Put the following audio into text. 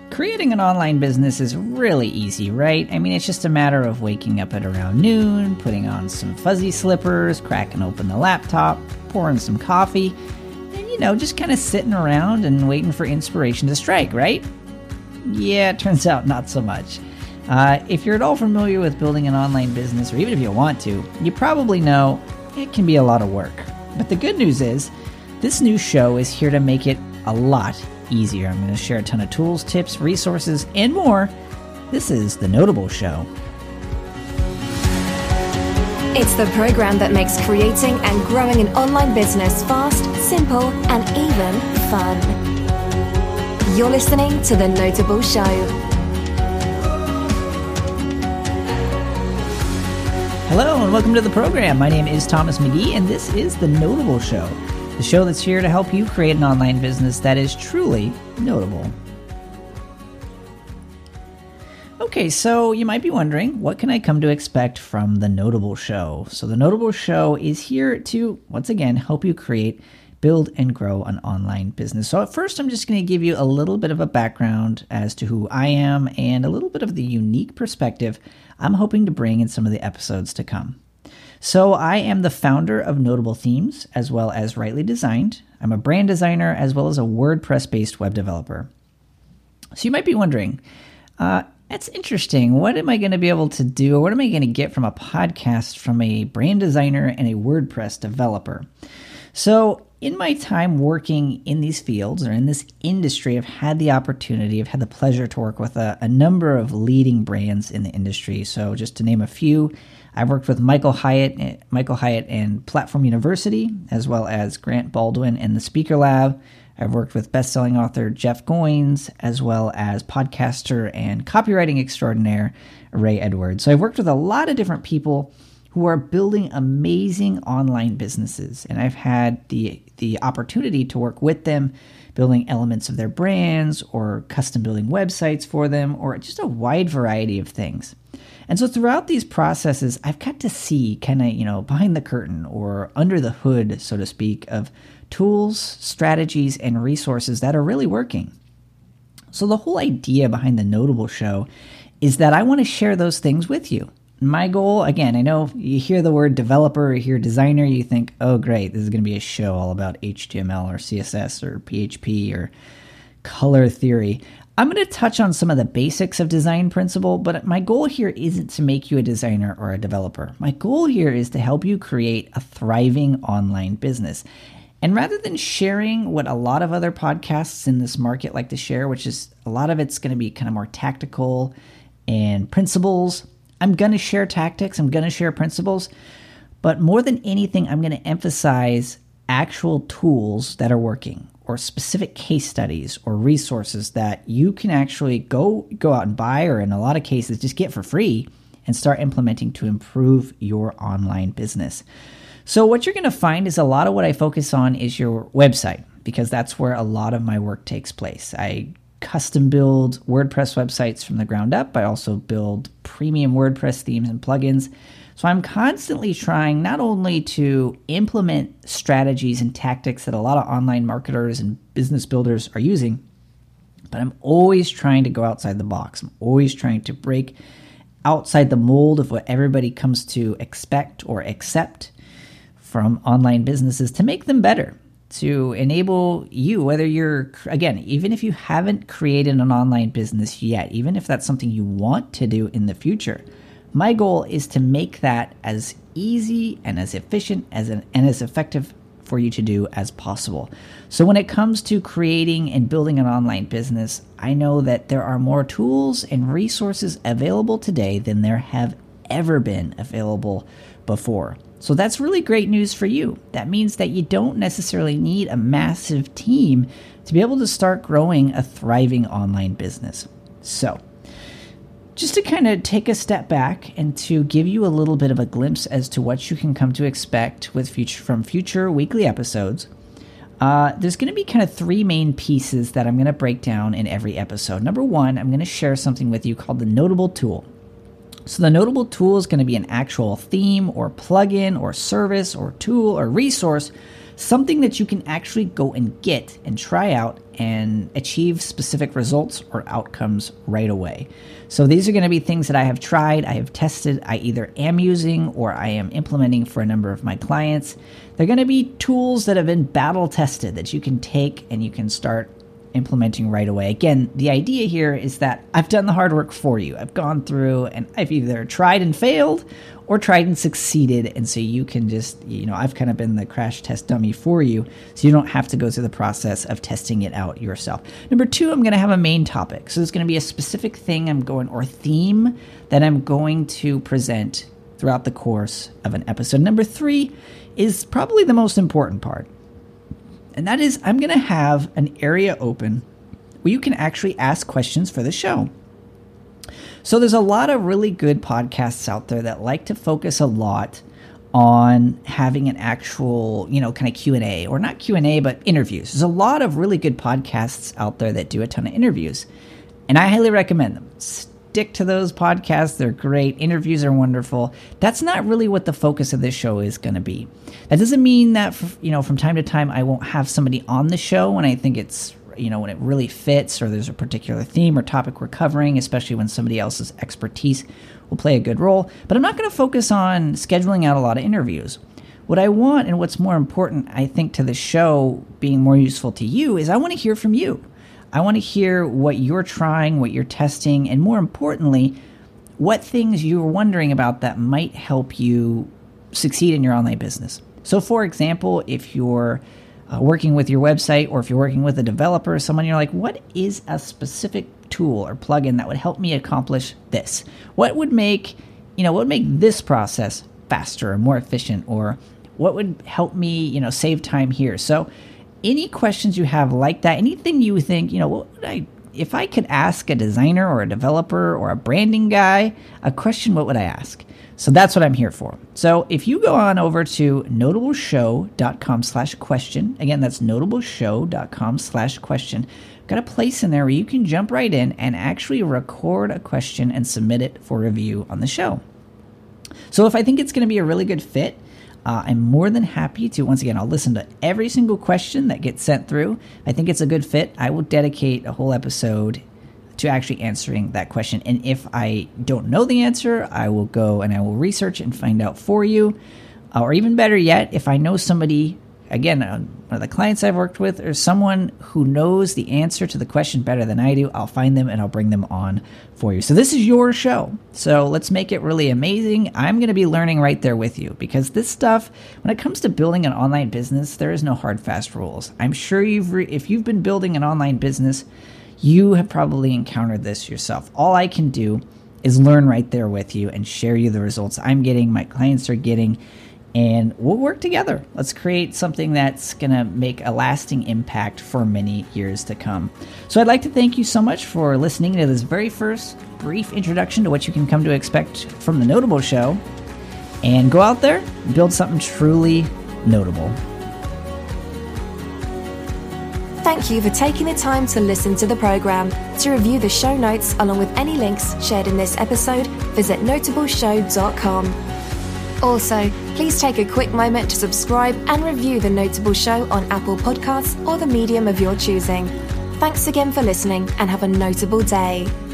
Creating an online business is really easy, right? I mean, it's just a matter of waking up at around noon, putting on some fuzzy slippers, cracking open the laptop, pouring some coffee, and, just kind of sitting around and waiting for inspiration to strike, right? Yeah, it turns out not so much. If you're at all familiar with building an online business, or even if you want to, you probably know it can be a lot of work. But the good news is, this new show is here to make it a lot easier. I'm going to share a ton of tools, tips, resources, and more. This is The Notable Show. It's the program that makes creating and growing an online business fast, simple, and even fun. You're listening to The Notable Show. Hello and welcome to the program. My name is Thomas McGee and this is The Notable Show, the show that's here to help you create an online business that is truly notable. Okay, so you might be wondering, what can I come to expect from The Notable Show? So The Notable Show is here to, once again, help you create, build, and grow an online business. So at first, I'm just going to give you a little bit of a background as to who I am and a little bit of the unique perspective I'm hoping to bring in some of the episodes to come. So I am the founder of Notable Themes, as well as Rightly Designed. I'm a brand designer, as well as a WordPress-based web developer. So you might be wondering, that's interesting. What am I going to be able to do, or what am I going to get from a podcast from a brand designer and a WordPress developer? So in my time working in these fields or in this industry, I've had the pleasure to work with a number of leading brands in the industry. So just to name a few, I've worked with Michael Hyatt and Platform University, as well as Grant Baldwin and the Speaker Lab. I've worked with best-selling author Jeff Goins, as well as podcaster and copywriting extraordinaire Ray Edwards. So I've worked with a lot of different people who are building amazing online businesses. And I've had the opportunity to work with them, building elements of their brands or custom building websites for them, or just a wide variety of things. And so throughout these processes, I've got to see kind of, behind the curtain or under the hood, so to speak, of tools, strategies, and resources that are really working. So the whole idea behind The Notable Show is that I want to share those things with you. My goal, again, I know you hear the word developer or you hear designer, you think, oh great, this is going to be a show all about HTML or CSS or PHP or color theory. I'm going to touch on some of the basics of design principle, but my goal here isn't to make you a designer or a developer. My goal here is to help you create a thriving online business. And rather than sharing what a lot of other podcasts in this market like to share, which is a lot of it's going to be kind of more tactical and principles, I'm going to share tactics, I'm going to share principles, but more than anything, I'm going to emphasize actual tools that are working or specific case studies or resources that you can actually go out and buy, or in a lot of cases, just get for free and start implementing to improve your online business. So what you're going to find is a lot of what I focus on is your website, because that's where a lot of my work takes place. I custom build WordPress websites from the ground up. I also build premium WordPress themes and plugins. So I'm constantly trying not only to implement strategies and tactics that a lot of online marketers and business builders are using, but I'm always trying to go outside the box. I'm always trying to break outside the mold of what everybody comes to expect or accept from online businesses to make them better, to enable you, whether you're, again, even if you haven't created an online business yet, even if that's something you want to do in the future, my goal is to make that as easy and as efficient and as effective for you to do as possible. So when it comes to creating and building an online business, I know that there are more tools and resources available today than there have ever been available before. So that's really great news for you. That means that you don't necessarily need a massive team to be able to start growing a thriving online business. So just to kind of take a step back and to give you a little bit of a glimpse as to what you can come to expect from future weekly episodes, there's going to be kind of three main pieces that I'm going to break down in every episode. Number one, I'm going to share something with you called the Notable Tool. So the Notable Tool is going to be an actual theme or plugin or service or tool or resource, something that you can actually go and get and try out and achieve specific results or outcomes right away. So these are going to be things that I have tried, I have tested, I either am using or I am implementing for a number of my clients. They're going to be tools that have been battle tested that you can take and you can start implementing right away. Again, the idea here is that I've done the hard work for you. I've gone through and I've either tried and failed or tried and succeeded. And so you can just, I've kind of been the crash test dummy for you, so you don't have to go through the process of testing it out yourself. Number 2, I'm going to have a main topic. So there's going to be a specific thing or theme that I'm going to present throughout the course of an episode. Number 3 is probably the most important part. And that is, I'm going to have an area open where you can actually ask questions for the show. So there's a lot of really good podcasts out there that like to focus a lot on having an actual, kind of Q&A, or not Q&A, but interviews. There's a lot of really good podcasts out there that do a ton of interviews, and I highly recommend them. Stick to those podcasts. They're great. Interviews are wonderful. That's not really what the focus of this show is going to be. That doesn't mean that, from time to time, I won't have somebody on the show when I think it's, when it really fits, or there's a particular theme or topic we're covering, especially when somebody else's expertise will play a good role. But I'm not going to focus on scheduling out a lot of interviews. What I want, and what's more important, I think, to the show being more useful to you, is I want to hear from you. I want to hear what you're trying, what you're testing, and more importantly, what things you're wondering about that might help you succeed in your online business. So, for example, if you're working with your website, or if you're working with a developer or someone, you're like, what is a specific tool or plugin that would help me accomplish this? What would make this process faster and more efficient? Or what would help me, save time here? So any questions you have like that, anything you think, if I could ask a designer or a developer or a branding guy a question, what would I ask? So that's what I'm here for. So if you go on over to notableshow.com/question, again, that's notableshow.com/question, got a place in there where you can jump right in and actually record a question and submit it for review on the show. So if I think it's going to be a really good fit, I'm more than happy to, once again, I'll listen to every single question that gets sent through. I think it's a good fit. I will dedicate a whole episode to actually answering that question. And if I don't know the answer, I will go and I will research and find out for you. Or even better yet, if I know somebody, again, one of the clients I've worked with, or someone who knows the answer to the question better than I do, I'll find them and I'll bring them on for you. So this is your show. So let's make it really amazing. I'm going to be learning right there with you, because this stuff, when it comes to building an online business, there is no hard, fast rules. I'm sure if you've been building an online business, you have probably encountered this yourself. All I can do is learn right there with you and share you the results I'm getting, my clients are getting, and we'll work together. Let's create something that's going to make a lasting impact for many years to come. So I'd like to thank you so much for listening to this very first brief introduction to what you can come to expect from The Notable Show, and go out there and build something truly notable. Thank you for taking the time to listen to the program. To review the show notes along with any links shared in this episode, visit notableshow.com. Also, please take a quick moment to subscribe and review The Notable Show on Apple Podcasts or the medium of your choosing. Thanks again for listening, and have a notable day.